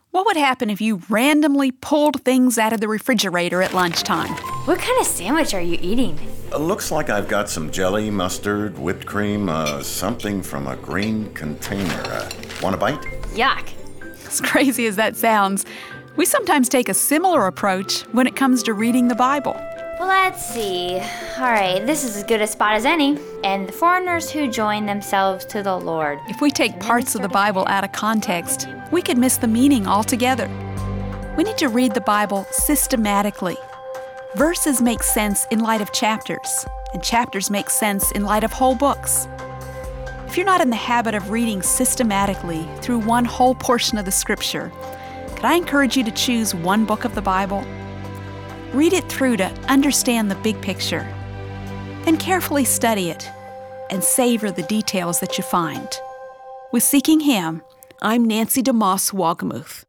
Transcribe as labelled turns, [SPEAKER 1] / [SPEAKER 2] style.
[SPEAKER 1] What would happen if you randomly pulled things out of the refrigerator at lunchtime?
[SPEAKER 2] What kind of sandwich are you eating?
[SPEAKER 3] Looks like I've got some jelly, mustard, whipped cream, something from a green container. Want a bite?
[SPEAKER 2] Yuck.
[SPEAKER 1] As crazy as that sounds, we sometimes take a similar approach when it comes to reading the Bible.
[SPEAKER 2] Well, let's see. All right, this is as good a spot as any. And the foreigners who join themselves to the Lord.
[SPEAKER 1] If we take parts of the Bible out of context, we could miss the meaning altogether. We need to read the Bible systematically. Verses make sense in light of chapters, and chapters make sense in light of whole books. If you're not in the habit of reading systematically through one whole portion of the Scripture, could I encourage you to choose one book of the Bible? Read it through to understand the big picture. Then carefully study it and savor the details that you find. With Seeking Him, I'm Nancy DeMoss Wolgemuth.